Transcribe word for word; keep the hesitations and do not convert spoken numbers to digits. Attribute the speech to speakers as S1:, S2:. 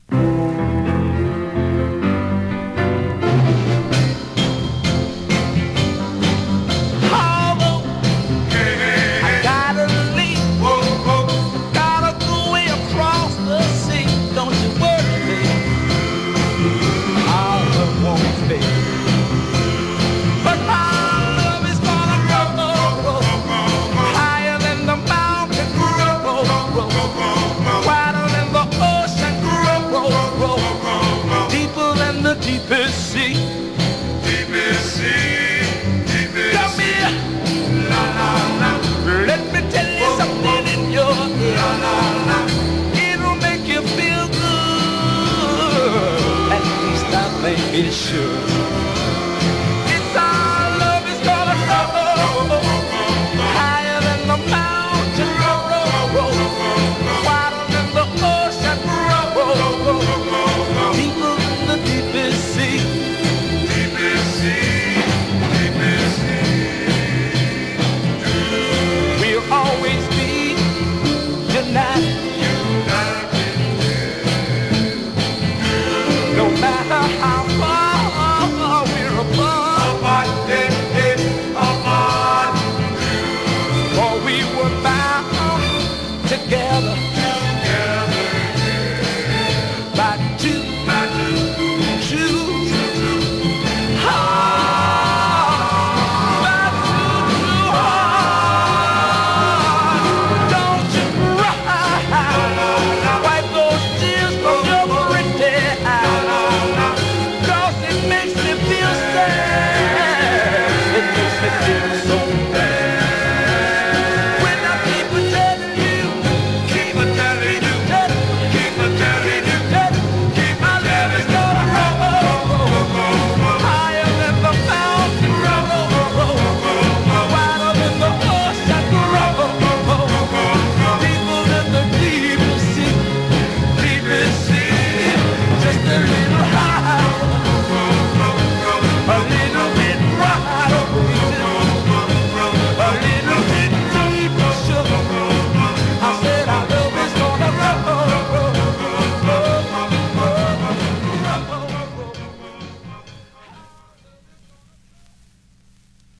S1: Deepest sea, deepest sea, deepest Come here, la la la. Let me tell you something in your ear, la la la. It'll make you feel good. At least I think it should. It's our love is gonna go higher than the mountain, roll, roll, roll, wider than the ocean, roll, roll, roll, deeper than the deepest sea. Deepest sea, deepest sea. We'll always be united, united. No matter how far we're apart, apart, apart. For we were back.